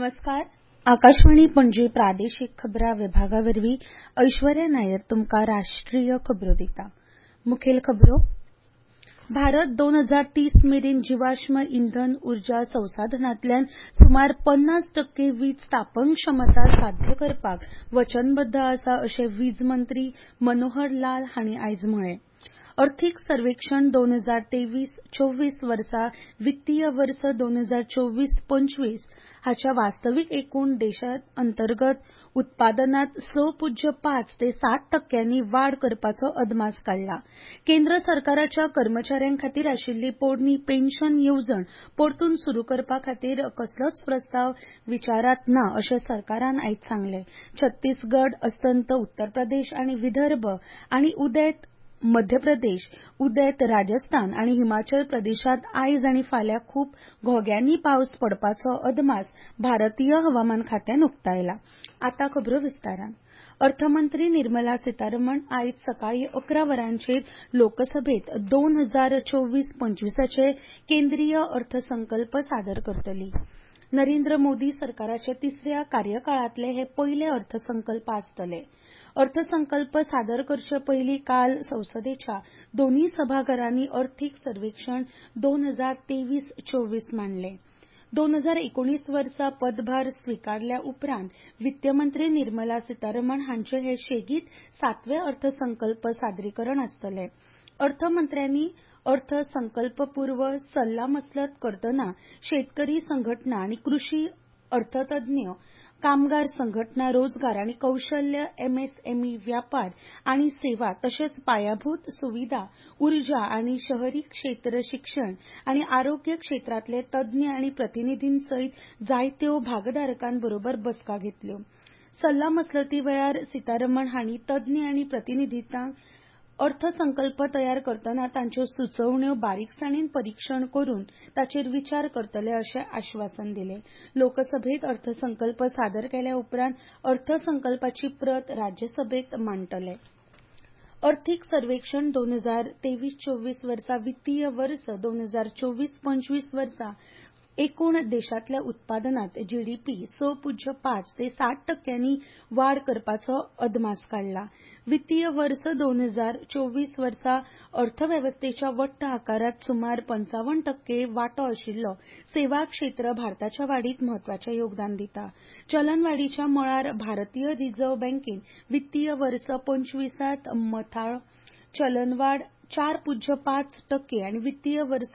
नमस्कार. आकाशवाणी पणजी प्रादेशीक खबरां विभागावरवीं ऐश्वर्या नायर तुमकां राष्ट्रीय खबरो दिता. मुखेल खबरो. भारत 2030 मेरेन जीवाश्म इंधन उर्जा संसाधनांतल्यान सुमार 50% वीज स्थापन क्षमता साध्य करपाक वचनबद्ध आसा अशें वीज मंत्री मनोहर लाल हांणी आयज म्हळें. अर्थीक सर्वेक्षण 2023-24 वर्सा वित्तीय वर्स 2024-25 हाच्या वास्तवीक एकूण देशांत अंतर्गत उत्पादनांत 6.5 ते 7% वाड करपाचो अदमास काडला. केंद्र सरकाराच्या कर्मचाऱ्यां खातीर आशिल्ली पोरणी पेन्शन येवजण परतून सुरू करपा खातीर कसलोच प्रस्ताव विचारांत ना अशें सरकारान आयज सांगलें. छत्तीसगड, अस्तंत उत्तर प्रदेश आनी विदर्भ आनी उदेंत मध्य प्रदेश, उदेंत राजस्थान आनी हिमाचल प्रदेशांत आयज आनी फाल्यां खूब घोग्यांनी पावस पडपाचो अदमास भारतीय हवामान खात्यान उक्तायला. आतां खबरो विस्तारान. अर्थमंत्री निर्मला सीतारमण आयज सकाळीं 11 वरांचेर लोकसभेत 2024-25 केंद्रीय अर्थसंकल्प सादर करतली. नरेंद्र मोदी सरकाराच्या तिसऱ्या कार्यकाळांतले हे पयले अर्थसंकल्प आसतले. अर्थसंकल्प सादर करचे पयलीं काल संसदेच्या दोनूय सभाघरांनी अर्थीक सर्वेक्षण 2023-24 मांडलें. 2019 वर्सा पदभार स्विकारल्या उपरांत वित्तमंत्री निर्मला सीतारमण हांचे हे शेगीत 7वें अर्थसंकल्प सादरीकरण आसतलें. अर्थमंत्र्यांनी अर्थसंकल्पपूर्व सल्लामसलत करतना शेतकरी संघटना आनी कृशी अर्थतज्ञ, कामगार संघटना, रोजगार आनी कौशल्य, एमएसएमई, व्यापार आनी सेवा तशेंच पायाभूत सुविधा, उर्जा आनी शहरी क्षेत्र, शिक्षण आनी आरोग्य क्षेत्रांतले तज्ञ आनी प्रतिनिधीं सयत जायत्यो भागधारकांबरोबर बसका घेतल्यो. सल्लामसलती वेळार सीतारमण हांणी तज्ञ आनी प्रतिनिधींक अर्थसंकल्प तयार करतना तांच्यो सुचोवण्यो बारीकसाणीन परीक्षण करून ताचेर विचार करतले अशें आश्वासन दिलें. लोकसभेत अर्थसंकल्प सादर केल्या उपरांत अर्थसंकल्पाची प्रत राज्यसभेत मांडटले. अर्थीक सर्वेक्षण 2023-24 वर्सा वित्तीय वर्स 2024-25 वर्सा एकूण देशांतल्या उत्पादनांत जीडीपी 6.5 ते 7% वाड करपाचो अदमास काडला. वित्तीय वर्स 2024 वर्सा अर्थवेवस्थेच्या वट्ट आकारांत सुमार 55% वांटो आशिल्लो सेवा क्षेत्र भारताच्या वाडीत म्हत्वाचें योगदान दिता. चलनवाडीच्या मळार भारतीय रिझर्व्ह बँकेन वित्तीय वर्स 25त मथाळ चलनवाड 4.5% आनी वित्तीय वर्स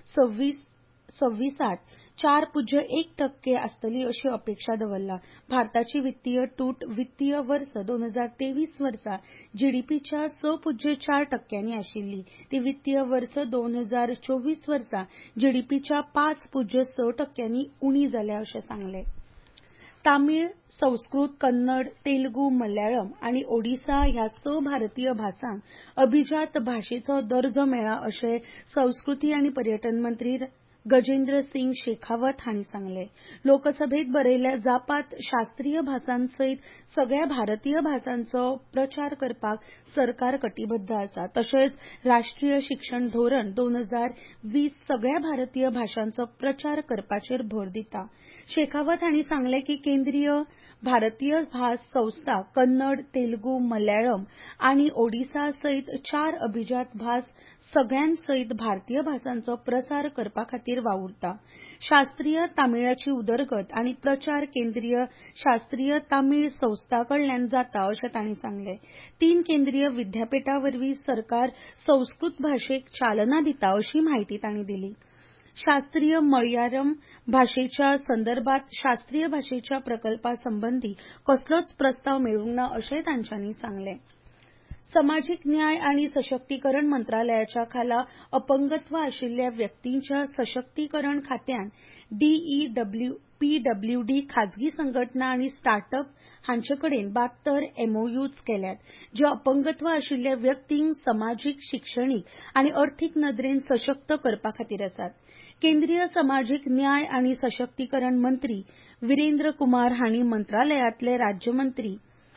26त 4.1% आसतली अशी अपेक्षा दवरला. भारताची वित्तीय तूट वित्तीय वर्स 2023 वर्सा जीडीपीच्या 6.4% आशिल्ली. ती वित्तीय वर्स 2024 वर्सा जीडीपीच्या 5.6% उणी जाल्या अशें सांगलें. तामीळ, संस्कृत, कन्नड, तेलुगू, मल्याळम आनी ओडिसा ह्या 6 भारतीय भासांक अभिजात भाशेचो दर्जो मेळ्ळा अशें संस्कृती आनी पर्यटन मंत्री गजेंद्र सिंग शेखावत हांणी सांगलें. लोकसभेत बरयल्ल्या जापात शास्त्रीय भासांसयत सगळ्या भारतीय भासांचो प्रचार करपाक सरकार कटिबद्ध आसा. तशेंच राष्ट्रीय शिक्षण धोरण 2020 सगळ्या भारतीय भाशांचो प्रचार करपाचेर भर दिता. शेखावत हांणी सांगलें की केंद्रीय भारतीय भास संस्था कन्नड, तेलुगू, मल्याळम आनी ओडिसा सयत 4 अभिजात भास सगळ्यां सयत भारतीय भासांचो प्रसार करपा खातीर वावुरता. शास्त्रीय तामिळाची उदरगत आनी प्रचार केंद्रीय शास्त्रीय तामीळ संस्था कडल्यान जाता अशें तांणी सांगलें. 3 केंद्रीय विद्यापिठां वरवीं सरकार संस्कृत भाशेक चालना दिता अशी म्हायती तांणी दिली. शास्त्रीय मळयालम भाशेच्या संदर्भात शास्त्रीय भाशेच्या प्रकल्पा संबंधी कसलोच प्रस्ताव मेळूंक ना अशें तांच्यांनी सांगलें. समाजीक न्याय आनी सशक्तीकरण मंत्रालयाच्या खाला अपंगत्व आशिल्ल्या व्यक्तींच्या सशक्तीकरण खात्यान पीडब्ल्यूडी खाजगी संघटना आनी स्टार्टअप हांचे कडेन 72 एमओयूज केल्यात, जे अपंगत्व आशिल्ल्या व्यक्तींक समाजीक, शिक्षणीक आनी अर्थीक नदरेन सशक्त करपा खातीर आसात. केंद्रीय समाजीक न्याय आनी सशक्तीकरण मंत्री वीरेंद्र कुमार हांणी मंत्रालयातले राज्यमंत्री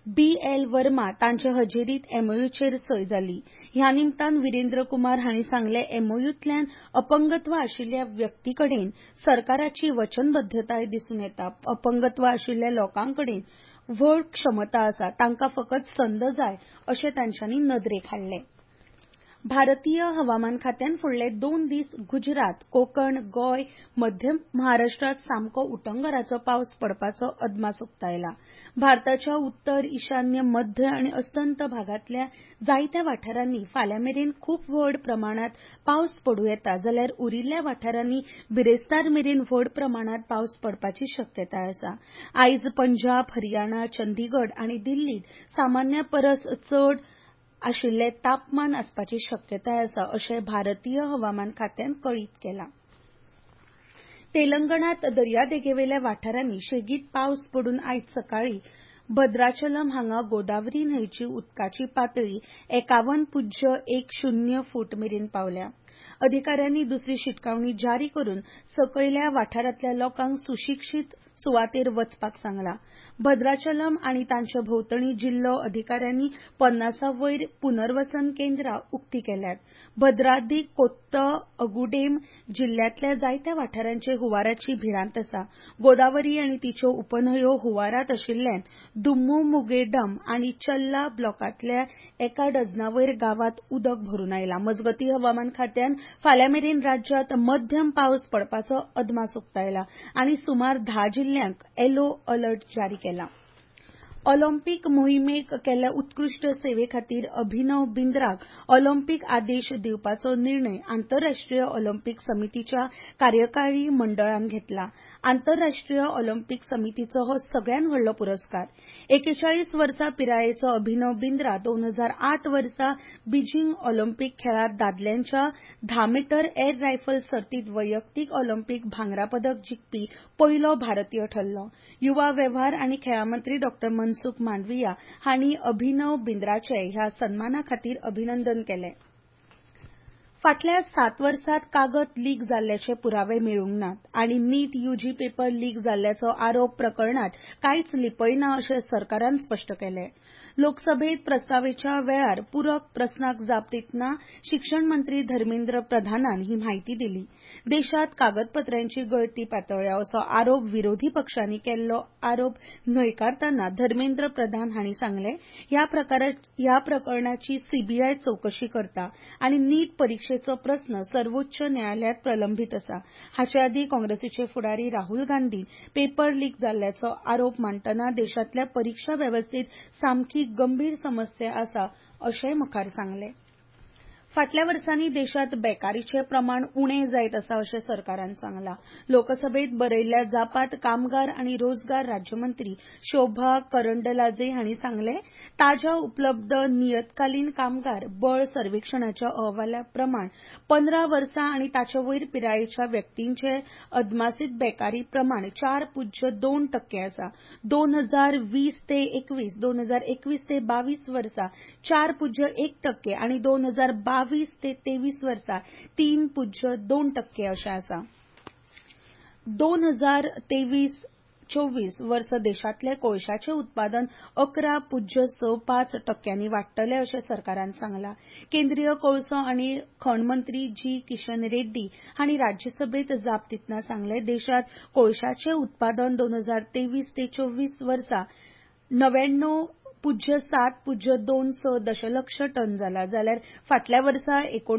BL वर्मा तांचे हजेरीत एमओयूचेर सय जाली. ह्या निमतान विरेंद्र कुमार हांणी सांगले एमओयूंतल्यान अपंगत्व आशिल्ल्या व्यक्ती कडेन सरकाराची वचनबद्धताय दिसून येता. अपंगत्व आशिल्ल्या लोकां कडेन व्हड क्षमता आसा, तांकां फकत संद जाय अशें तांच्यांनी नदरेक हाडलें. भारतीय हवामान खात्यान फुडले 2 दीस गुजरात, कोकण, गोय, मध्य महाराष्ट्रात सामको उटंगराचो पावस पडपाचो अदमास उक्तायला. भारताच्या उत्तर, ईशान्य, मध्य आनी अस्तंत भागांतल्या जायत्या वाठारांनी फाल्यां मेरेन खूप व्हड प्रमाणात पावस पडूं येता, जाल्यार उरिल्ल्या वाठारांनी बिरेस्तार मेरेन व्हड प्रमाणात पावस पडपाची शक्यताय आसा. आयज पंजाब, हरियाणा, चंदीगड आनी दिल्लीत सामान्या परस चड आशिल्ले तापमान आसपाची शक्यताय आसा अशें भारतीय हवामान खात्यान कळीत केलां. तेलंगणात दर्यादेगेवेल्या वाठारांनी शेगीत पावस पडून आयज सकाळीं भद्राचलम हांगा गोदावरी न्हंयची उदकाची पातळी 51.10 फूट मेरेन पावल्या. अधिकाऱ्यांनी दुसरी शिटकावणी जारी करून सकयल्या वाठारांतल्या लोकांक सुशिक्षीत सुवातेर वचपाक सांगलां. भद्राचलम आनी तांचे भोंवतणी जिल्लो अधिकाऱ्यांनी 50 वयर पुनर्वसन केंद्रां उक्ती केल्यात. भद्राद्री कोत्तअगुडेम जिल्ल्यांतल्या जायत्या वाठारांचेर हुंवाराची भिरांत आसा. गोदावरी आनी तिच्यो उपन्हंयो हुंवारांत आशिल्ल्यान दुम्मुमुगेडम आनी चल्ला ब्लॉकांतल्या 1 डझनावयर गांवांत उदक भरून आयलां. मजगतीं हवामान खात्यान फाल्यां मेरेन राज्यांत मध्यम पावस पडपाचो अदमास उक्तायला आनी सुमार 10 जिल्ल्यांक येलो अलर्ट जारी केला. ऑलिंपिक मोहिमेक केल्ल्या उत्कृश्ट सेवे खातीर अभिनव बिंद्राक ऑलिंपिक आदेश दिवपाचो निर्णय आंतरराष्ट्रीय ऑलिंपिक समितीच्या कार्यकारी मंडळान घेतला. आंतरराष्ट्रीय ऑलिंपिक समितीचो हो सगळ्यात व्हडलो पुरस्कार. 41 वर्सां पिरायेचो अभिनव बिंद्रा 2008 वर्सा बीजिंग ऑलिंपिक खेळांत दादल्यांच्या 10 मीटर एअर रायफल सर्तींत वैयक्तीक ऑलिंपिक भांगरा पदक जिखपी पयलो भारतीय ठरलो. युवा वेव्हार आनी खेळां मंत्री डॉ. मनसुख मांडविया हांणी अभिनव बिंद्राचे ह्या सन्माना खातीर अभिनंदन केलें. फाटल्या 7 वर्सांत कागद लीक जाल्ल्याचे पुरावे मेळूंक नात आनी नीट यूजी पेपर लीक जाल्ल्याचो आरोप प्रकरणात कांयच लिपय ना अशें सरकारान स्पश्ट केलें. लोकसभेत प्रस्तावेच्या वेळार पूरक प्रस्नाक जाप दितना शिक्षण मंत्री धर्मेंद्र प्रधानान ही म्हायती दिली. देशांत कागदपत्रांची गळती पातळ्ळ्या असो आरोप विरोधी पक्षांनी केल्लो आरोप न्हयकारतना धर्मेंद्र प्रधान हांणी सांगलें ह्या प्रकरणाची सीबीआय चवकशी करता आनी नीट परीक्षेचो प्रस्न सर्वोच्च न्यायालयात प्रलंबीत आसा. हाचे आदीं काँग्रेसीचे फुडारी राहुल गांधीन पेपर लीक जाल्ल्याचो आरोप मांडटना देशांतल्या परीक्षा वेवस्थेत सामकी गंभीर समस्या आसा अशेंय मुखार सांगलें. फाटल्या वर्सांनी देशांत बेकारीचें प्रमाण उणें जायत आसा अशें सरकारान सांगलां. लोकसभेत बरयल्ल्या जापांत कामगार आनी रोजगार राज्यमंत्री शोभा करंडलाजे हांणी सांगलें ताज्या उपलब्ध नियतकालीन कामगार बळ सर्वेक्षणाच्या अहवाला प्रमाण 15 वर्सां आनी ताचे वयर पिरायेच्या व्यक्तींचे अदमासीत बेकारी प्रमाण 4.2% आसा. 2020 ते 21, 2021 ते 22 वर्सा 4.1% आनी 2022 ते 23 वर्सा 3.2% अशें आसा. 2023-24 वर्स देशांतले कोळशाचें उत्पादन 11.65% वाडटलें अशें सरकारान सांगलां. केंद्रीय कोळसो आनी खण मंत्री जी. किशन रेड्डी हांणी राज्यसभेत जाप दितना सांगलें देशांत कोळशाचें उत्पादन 2023-24 वर्सा 99.726 दशलक्ष टन जाला, जाल्यार फाटल्या वर्सा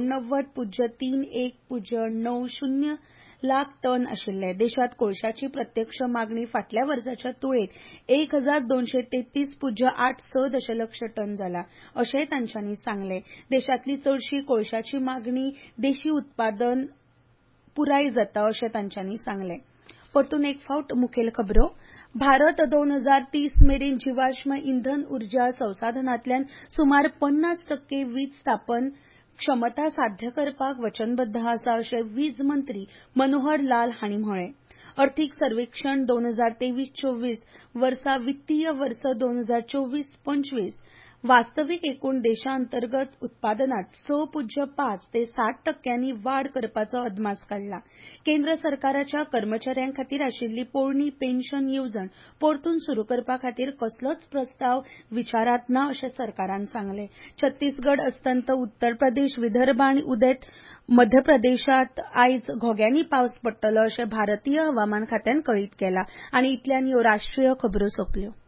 89.3190 लाख टन आशिल्लें. देशांत कोळशाची प्रत्यक्ष मागणी फाटल्या वर्साच्या तुळेंत 1233.86 दशलक्ष टन जाला अशेंय तांच्यांनी सांगलें. देशांतली चडशी कोळशाची मागणी देशी उत्पादन पुराय जाता अशें तांच्यांनी सांगलें. परतून एक फावट मुखेल खबरो. भारत 2030 मेरेन जीवाश्म इंधन उर्जा संसाधनांतल्यान सुमार 50% वीज स्थापन क्षमता साध्य करपाक वचनबद्ध आसा अशें वीज मंत्री मनोहर लाल हांणी म्हळें. अर्थीक सर्वेक्षण 2023-24 वर्सा वित्तीय वर्स 2024-25 वास्तवीक एकूण देशांतर्गत उत्पादनात 6.5 ते 7% वाढ करपाचो अदमास काडला. केंद्र सरकाराच्या कर्मचाऱ्यांखातीर आशिल्ली पोरणी पेन्शन येवजण परतून सुरू करपा खातीर कसलोच प्रस्ताव विचारात ना अशें सरकारान सांगलें. छत्तीसगड अस्तंत उत्तर प्रदेश, विदर्भ आनी उदेंत मध्य प्रदेशात आयज घोग्यांनी पावस पडटलो अशें भारतीय हवामान खात्यान कळीत केलां. आनी इतल्यान ह्यो राष्ट्रीय खबरो सोंपल्यो.